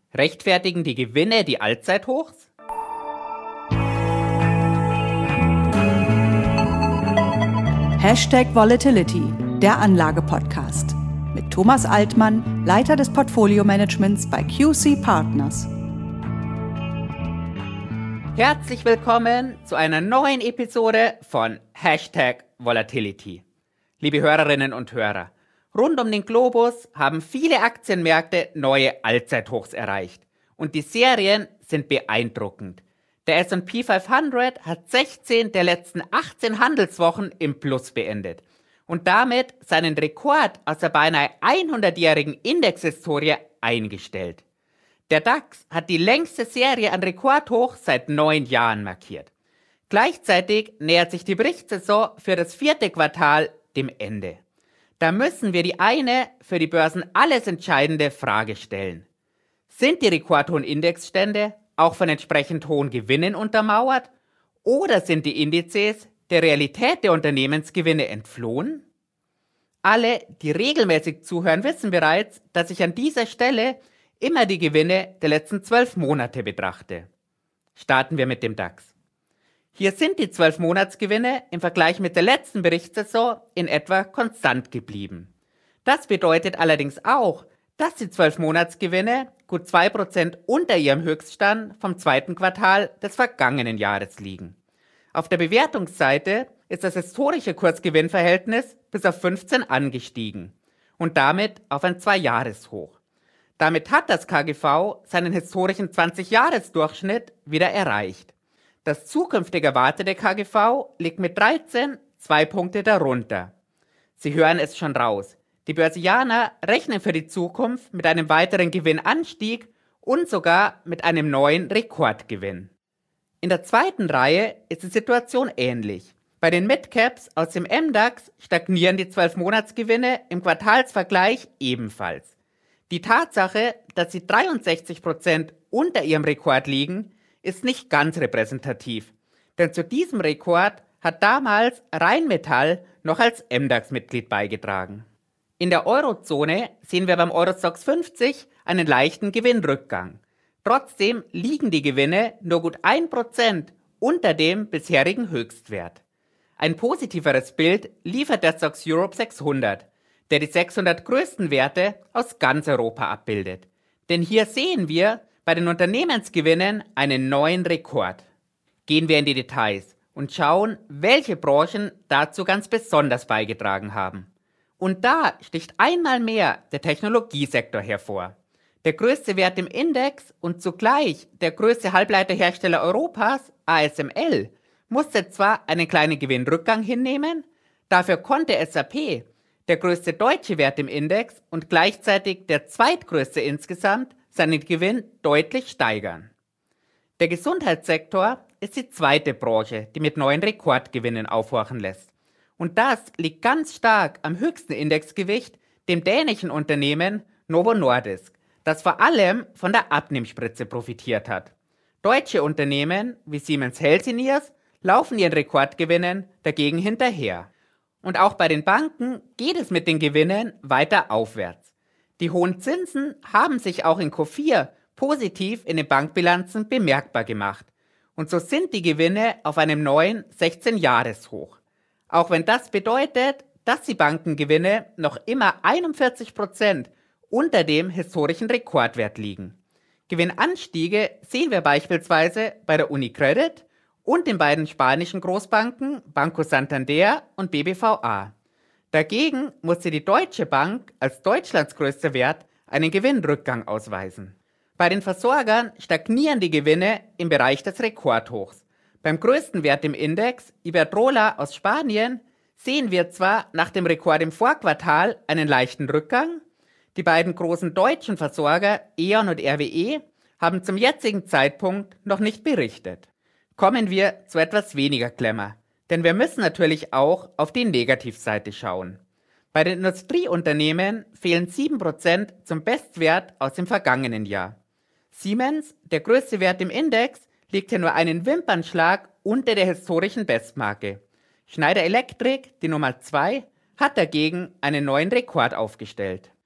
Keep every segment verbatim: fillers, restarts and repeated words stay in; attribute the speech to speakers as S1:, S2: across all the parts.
S1: Rechtfertigen die Gewinne die Allzeithochs?
S2: Hashtag Volatility, der Anlage-Podcast. Mit Thomas Altmann, Leiter des Portfolio-Managements bei Q C Partners.
S1: Herzlich willkommen zu einer neuen Episode von Hashtag Volatility. Liebe Hörerinnen und Hörer, rund um den Globus haben viele Aktienmärkte neue Allzeithochs erreicht und die Serien sind beeindruckend. Der S und P fünfhundert hat sechzehn der letzten achtzehn Handelswochen im Plus beendet und damit seinen Rekord aus der beinahe hundertjährigen Indexhistorie eingestellt. Der DAX hat die längste Serie an Rekordhochs seit neun Jahren markiert. Gleichzeitig nähert sich die Berichtssaison für das vierte Quartal dem Ende. Da müssen wir die eine für die Börsen alles entscheidende Frage stellen. Sind die rekordhohen Indexstände auch von entsprechend hohen Gewinnen untermauert oder sind die Indizes der Realität der Unternehmensgewinne entflohen? Alle, die regelmäßig zuhören, wissen bereits, dass ich an dieser Stelle immer die Gewinne der letzten zwölf Monate betrachte. Starten wir mit dem DAX. Hier sind die zwölf Monatsgewinne im Vergleich mit der letzten Berichtssaison in etwa konstant geblieben. Das bedeutet allerdings auch, dass die zwölf Monatsgewinne gut zwei Prozent unter ihrem Höchststand vom zweiten Quartal des vergangenen Jahres liegen. Auf der Bewertungsseite ist das historische Kursgewinnverhältnis bis auf fünfzehn angestiegen und damit auf ein Zwei-Jahres-Hoch. Damit hat das K G V seinen historischen zwanzig-Jahres-Durchschnitt wieder erreicht. Das zukünftig erwartete K G V liegt mit dreizehn zwei Punkte darunter. Sie hören es schon raus. Die Börsianer rechnen für die Zukunft mit einem weiteren Gewinnanstieg und sogar mit einem neuen Rekordgewinn. In der zweiten Reihe ist die Situation ähnlich. Bei den Midcaps aus dem M DAX stagnieren die zwölf Monatsgewinne im Quartalsvergleich ebenfalls. Die Tatsache, dass sie dreiundsechzig Prozent unter ihrem Rekord liegen, ist nicht ganz repräsentativ, denn zu diesem Rekord hat damals Rheinmetall noch als M DAX-Mitglied beigetragen. In der Eurozone sehen wir beim Eurostoxx fünfzig einen leichten Gewinnrückgang. Trotzdem liegen die Gewinne nur gut ein Prozent unter dem bisherigen Höchstwert. Ein positiveres Bild liefert der STOXX Europe sechshundert, der die sechshundert größten Werte aus ganz Europa abbildet. Denn hier sehen wir bei den Unternehmensgewinnen einen neuen Rekord. Gehen wir in die Details und schauen, welche Branchen dazu ganz besonders beigetragen haben. Und da sticht einmal mehr der Technologiesektor hervor. Der größte Wert im Index und zugleich der größte Halbleiterhersteller Europas, A S M L, musste zwar einen kleinen Gewinnrückgang hinnehmen, dafür konnte S A P, der größte deutsche Wert im Index und gleichzeitig der zweitgrößte insgesamt, seinen Gewinn deutlich steigern. Der Gesundheitssektor ist die zweite Branche, die mit neuen Rekordgewinnen aufhorchen lässt. Und das liegt ganz stark am höchsten Indexgewicht, dem dänischen Unternehmen Novo Nordisk, das vor allem von der Abnehmspritze profitiert hat. Deutsche Unternehmen wie Siemens Healthineers laufen ihren Rekordgewinnen dagegen hinterher. Und auch bei den Banken geht es mit den Gewinnen weiter aufwärts. Die hohen Zinsen haben sich auch in Q vier positiv in den Bankbilanzen bemerkbar gemacht. Und so sind die Gewinne auf einem neuen sechzehn-Jahres-Hoch. Auch wenn das bedeutet, dass die Bankengewinne noch immer einundvierzig Prozent unter dem historischen Rekordwert liegen. Gewinnanstiege sehen wir beispielsweise bei der UniCredit und den beiden spanischen Großbanken Banco Santander und B B V A. Dagegen musste die Deutsche Bank als Deutschlands größter Wert einen Gewinnrückgang ausweisen. Bei den Versorgern stagnieren die Gewinne im Bereich des Rekordhochs. Beim größten Wert im Index, Iberdrola aus Spanien, sehen wir zwar nach dem Rekord im Vorquartal einen leichten Rückgang. Die beiden großen deutschen Versorger E.ON und R W E haben zum jetzigen Zeitpunkt noch nicht berichtet. Kommen wir zu etwas weniger Glamour, denn wir müssen natürlich auch auf die Negativseite schauen. Bei den Industrieunternehmen fehlen sieben Prozent zum Bestwert aus dem vergangenen Jahr. Siemens, der größte Wert im Index, liegt hier nur einen Wimpernschlag unter der historischen Bestmarke. Schneider Electric, die Nummer zwei, hat dagegen einen neuen Rekord aufgestellt.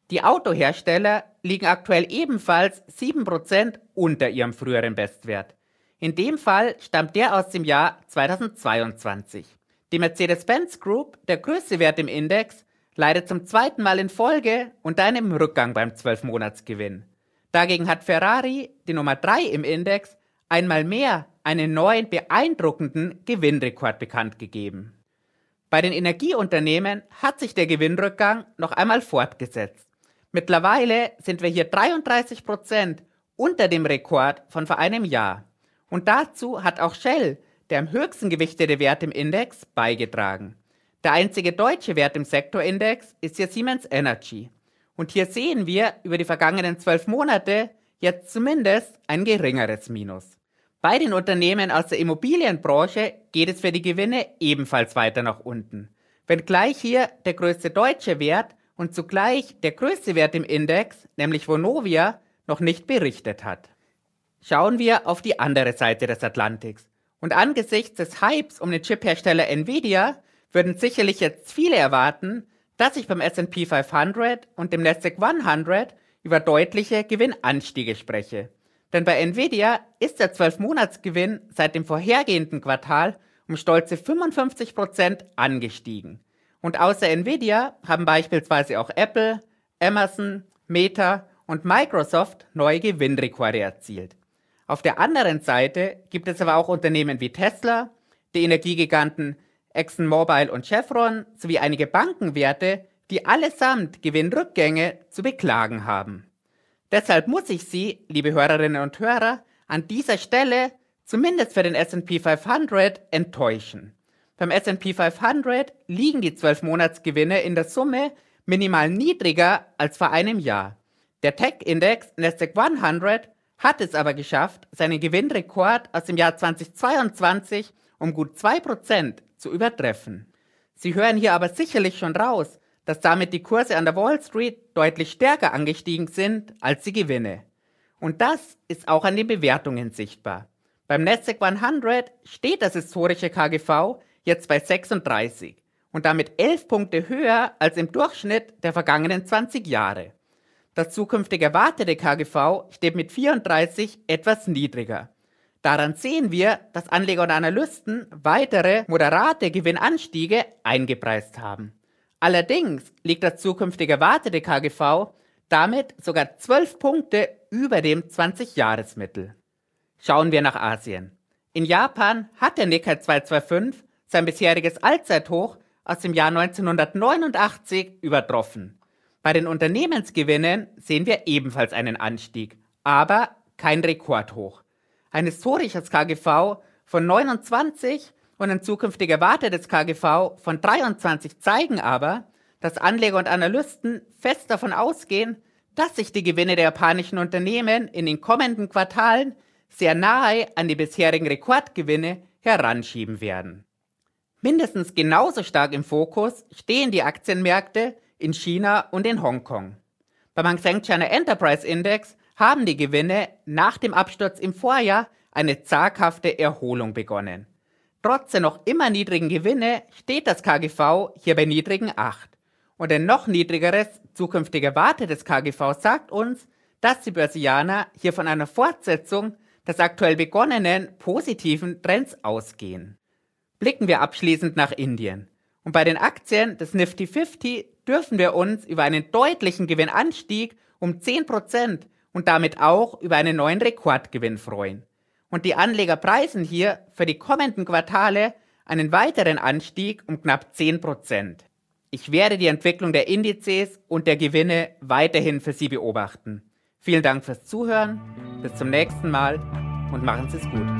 S1: Die Autohersteller liegen aktuell ebenfalls sieben Prozent unter ihrem früheren Bestwert. In dem Fall stammt der aus dem Jahr zweitausendzweiundzwanzig. Die Mercedes-Benz Group, der größte Wert im Index, leidet zum zweiten Mal in Folge unter einem Rückgang beim zwölf-Monats-Gewinn. Dagegen hat Ferrari, die Nummer drei im Index, einmal mehr einen neuen beeindruckenden Gewinnrekord bekannt gegeben. Bei den Energieunternehmen hat sich der Gewinnrückgang noch einmal fortgesetzt. Mittlerweile sind wir hier dreiunddreißig Prozent unter dem Rekord von vor einem Jahr. Und dazu hat auch Shell, der am höchsten gewichtete Wert im Index, beigetragen. Der einzige deutsche Wert im Sektorindex ist hier Siemens Energy. Und hier sehen wir über die vergangenen zwölf Monate jetzt zumindest ein geringeres Minus. Bei den Unternehmen aus der Immobilienbranche geht es für die Gewinne ebenfalls weiter nach unten. Wenngleich hier der größte deutsche Wert und zugleich der größte Wert im Index, nämlich Vonovia, noch nicht berichtet hat. Schauen wir auf die andere Seite des Atlantiks. Und angesichts des Hypes um den Chiphersteller Nvidia würden sicherlich jetzt viele erwarten, dass ich beim S and P fünfhundert und dem Nasdaq hundert über deutliche Gewinnanstiege spreche. Denn bei Nvidia ist der zwölf-Monats-Gewinn seit dem vorhergehenden Quartal um stolze fünfundfünfzig Prozent angestiegen. Und außer Nvidia haben beispielsweise auch Apple, Amazon, Meta und Microsoft neue Gewinnrekorde erzielt. Auf der anderen Seite gibt es aber auch Unternehmen wie Tesla, die Energiegiganten ExxonMobil und Chevron sowie einige Bankenwerte, die allesamt Gewinnrückgänge zu beklagen haben. Deshalb muss ich Sie, liebe Hörerinnen und Hörer, an dieser Stelle zumindest für den S and P fünfhundert enttäuschen. Beim S and P fünfhundert liegen die zwölf-Monats-Gewinne in der Summe minimal niedriger als vor einem Jahr. Der Tech-Index Nasdaq hundert hat es aber geschafft, seinen Gewinnrekord aus dem Jahr zweitausendzweiundzwanzig um gut zwei Prozent zu übertreffen. Sie hören hier aber sicherlich schon raus, dass damit die Kurse an der Wall Street deutlich stärker angestiegen sind als die Gewinne. Und das ist auch an den Bewertungen sichtbar. Beim Nasdaq hundert steht das historische K G V jetzt bei sechsunddreißig und damit elf Punkte höher als im Durchschnitt der vergangenen zwanzig Jahre. Das zukünftig erwartete K G V steht mit vierunddreißig etwas niedriger. Daran sehen wir, dass Anleger und Analysten weitere moderate Gewinnanstiege eingepreist haben. Allerdings liegt das zukünftig erwartete K G V damit sogar zwölf Punkte über dem zwanzig-Jahres-Mittel. Schauen wir nach Asien. In Japan hat der Nikkei zweihundertfünfundzwanzig sein bisheriges Allzeithoch aus dem Jahr neunzehnhundertneunundachtzig übertroffen. Bei den Unternehmensgewinnen sehen wir ebenfalls einen Anstieg, aber kein Rekordhoch. Ein historisches K G V von neunundzwanzig und ein zukünftig erwartetes K G V von dreiundzwanzig zeigen aber, dass Anleger und Analysten fest davon ausgehen, dass sich die Gewinne der japanischen Unternehmen in den kommenden Quartalen sehr nahe an die bisherigen Rekordgewinne heranschieben werden. Mindestens genauso stark im Fokus stehen die Aktienmärkte in China und in Hongkong. Beim Hang Seng China Enterprise Index haben die Gewinne nach dem Absturz im Vorjahr eine zaghafte Erholung begonnen. Trotz der noch immer niedrigen Gewinne steht das K G V hier bei niedrigen acht. Und ein noch niedrigeres, zukünftig erwartetes K G V sagt uns, dass die Börsianer hier von einer Fortsetzung des aktuell begonnenen positiven Trends ausgehen. Blicken wir abschließend nach Indien. Und bei den Aktien des Nifty fünfzig dürfen wir uns über einen deutlichen Gewinnanstieg um zehn Prozent und damit auch über einen neuen Rekordgewinn freuen. Und die Anleger preisen hier für die kommenden Quartale einen weiteren Anstieg um knapp zehn Prozent. Ich werde die Entwicklung der Indizes und der Gewinne weiterhin für Sie beobachten. Vielen Dank fürs Zuhören, bis zum nächsten Mal und machen Sie es gut.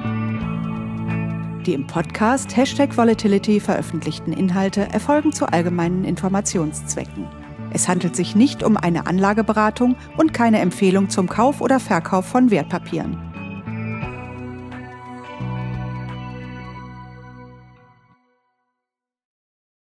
S2: Die im Podcast Hashtag Volatility veröffentlichten Inhalte erfolgen zu allgemeinen Informationszwecken. Es handelt sich nicht um eine Anlageberatung und keine Empfehlung zum Kauf oder Verkauf von Wertpapieren.